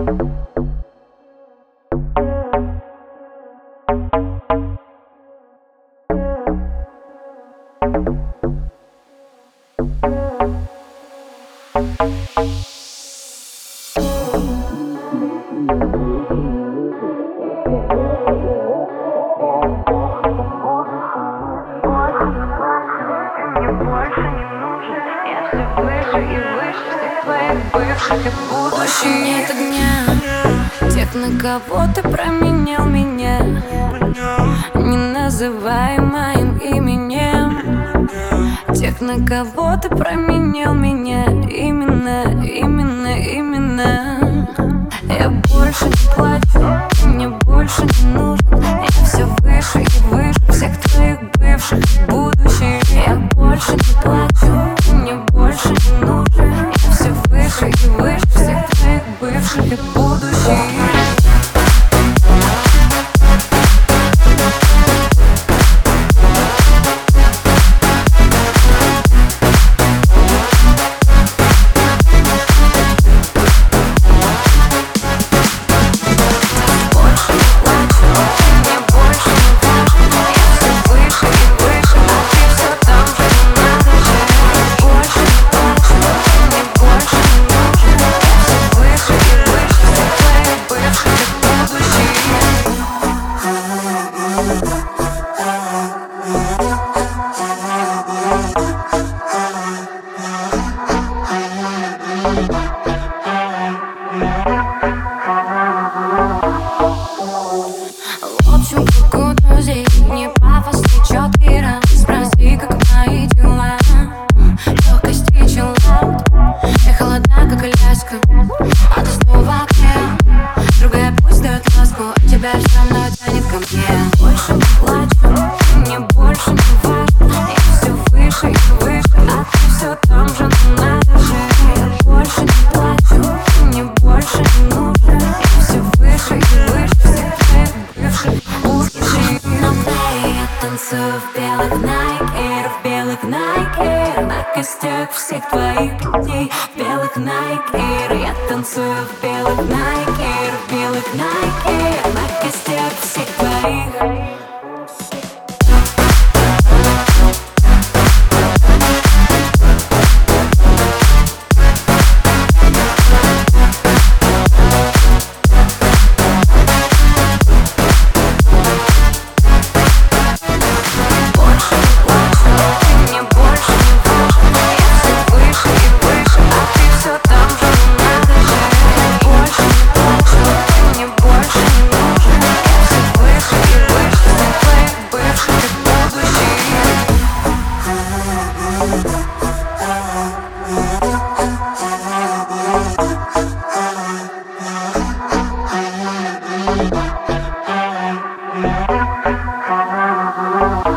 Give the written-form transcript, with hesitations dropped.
Больше нет огня тех, на кого ты променял меня. Не называй моим именем тех, на кого ты променял меня. Именно я больше не плачу, мне больше не нужен. Я все выше и выше всех твоих бывших и будущих. Я больше не плачу, мне больше не нужен. Я все выше и выше всех твоих бывших и будущих. В общем, как у друзей, не пафос, не четкий раз. Спроси, как мои дела. Легкость и чиллаут. Я холодна, как Аляска, а ты снова в окне. Другая пусть дает ласку, а тебя все равно тянет ко мне. Больше не плачу, мне больше не важно. Я все выше и выше, а ты все там же, но надо же. Я больше не плачу, мне больше не нужно. Я все выше и выше всех твоих бывших будущих. На плей я танцую в белых Nike Air, в белых Nike Air. На костях всех твоих путей в белых Nike Air. Я танцую в белых Nike Air, в белых Nike Air. На костях всех твоих. Thank you.